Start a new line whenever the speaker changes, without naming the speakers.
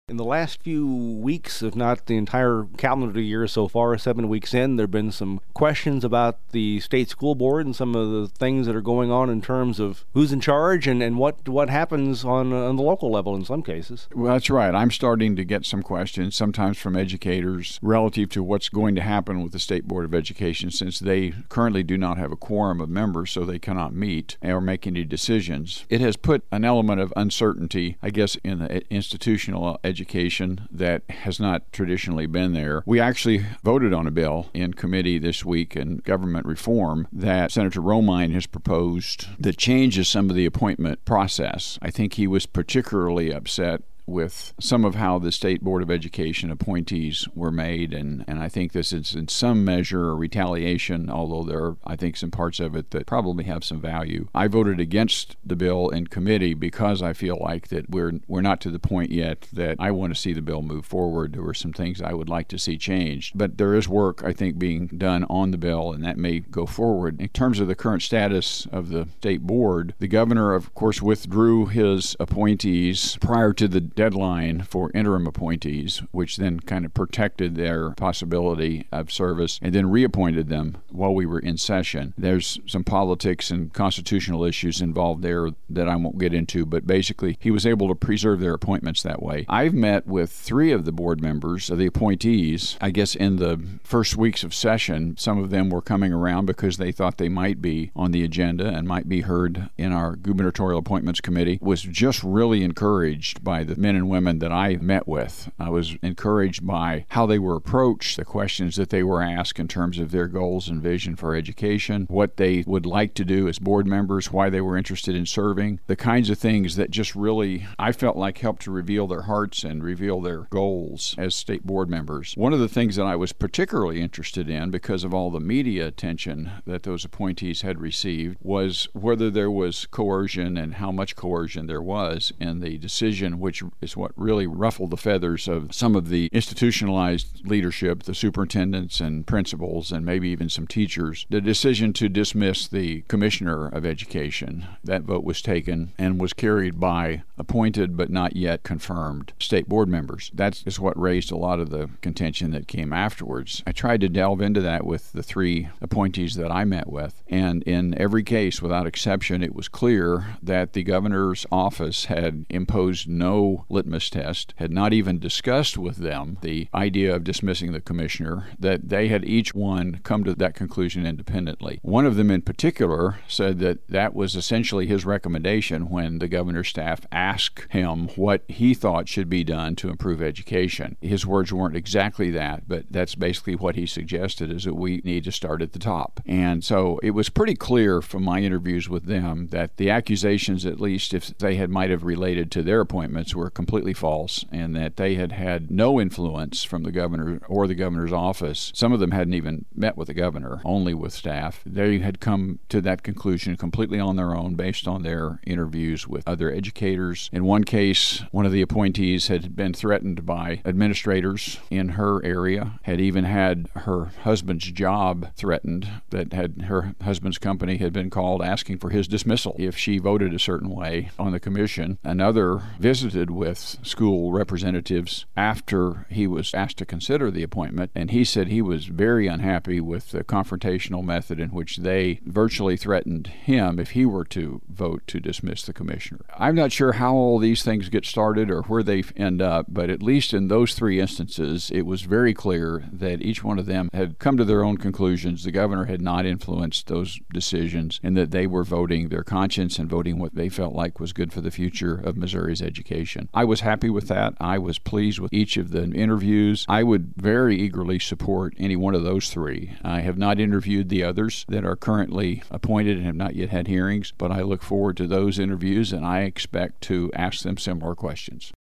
In the last few weeks, if not the entire calendar year so far, 7 weeks in, there have been some questions about the state school board and some of the things that are going on in terms of who's in charge and what happens on the local level in some cases.
Well, that's right. I'm starting to get some questions, sometimes from educators, relative to what's going to happen with the State Board of Education, since they currently do not have a quorum of members, so they cannot meet or make any decisions. It has put an element of uncertainty, I guess, in the institutional education that has not traditionally been there. We actually voted on a bill in committee this week in government reform that Senator Romine has proposed that changes some of the appointment process. I think he was particularly upset with some of how the State Board of Education appointees were made, and I think this is in some measure a retaliation, although there are, I think, some parts of it that probably have some value. I voted against the bill in committee because I feel like that we're not to the point yet that I want to see the bill move forward. There were some things I would like to see changed, but there is work, I think, being done on the bill, and that may go forward. In terms of the current status of the State Board, the governor, of course, withdrew his appointees prior to the deadline for interim appointees, which then kind of protected their possibility of service, and then reappointed them while we were in session. There's some politics and constitutional issues involved there that I won't get into, but basically he was able to preserve their appointments that way. I've met with 3 of the board members, of the appointees, I guess in the first weeks of session. Some of them were coming around because they thought they might be on the agenda and might be heard in our gubernatorial appointments committee. Was just really encouraged by the men and women that I met with. I was encouraged by how they were approached, the questions that they were asked in terms of their goals and vision for education, what they would like to do as board members, why they were interested in serving, the kinds of things that just really, I felt like, helped to reveal their hearts and reveal their goals as state board members. One of the things that I was particularly interested in, because of all the media attention that those appointees had received, was whether there was coercion and how much coercion there was in the decision, which is what really ruffled the feathers of some of the institutionalized leadership, the superintendents and principals, and maybe even some teachers. The decision to dismiss the commissioner of education, that vote was taken and was carried by appointed but not yet confirmed state board members. That is what raised a lot of the contention that came afterwards. I tried to delve into that with the 3 appointees that I met with, and in every case, without exception, it was clear that the governor's office had imposed no litmus test, had not even discussed with them the idea of dismissing the commissioner, that they had each one come to that conclusion independently. One of them in particular said that that was essentially his recommendation when the governor's staff asked him what he thought should be done to improve education. His words weren't exactly that, but that's basically what he suggested, is that we need to start at the top. And so it was pretty clear from my interviews with them that the accusations, at least if they might have related to their appointments, were completely false, and that they had had no influence from the governor or the governor's office. Some of them hadn't even met with the governor, only with staff. They had come to that conclusion completely on their own based on their interviews with other educators. In one case, one of the appointees had been threatened by administrators in her area, had even had her husband's job threatened, that had her husband's company had been called asking for his dismissal if she voted a certain way on the commission. Another visited with school representatives after he was asked to consider the appointment, and he said he was very unhappy with the confrontational method in which they virtually threatened him if he were to vote to dismiss the commissioner. I'm not sure how all these things get started or where they end up, but at least in those 3 instances, it was very clear that each one of them had come to their own conclusions. The governor had not influenced those decisions, and that they were voting their conscience and voting what they felt like was good for the future of Missouri's education. I was happy with that. I was pleased with each of the interviews. I would very eagerly support any one of those 3. I have not interviewed the others that are currently appointed and have not yet had hearings, but I look forward to those interviews, and I expect to ask them similar questions.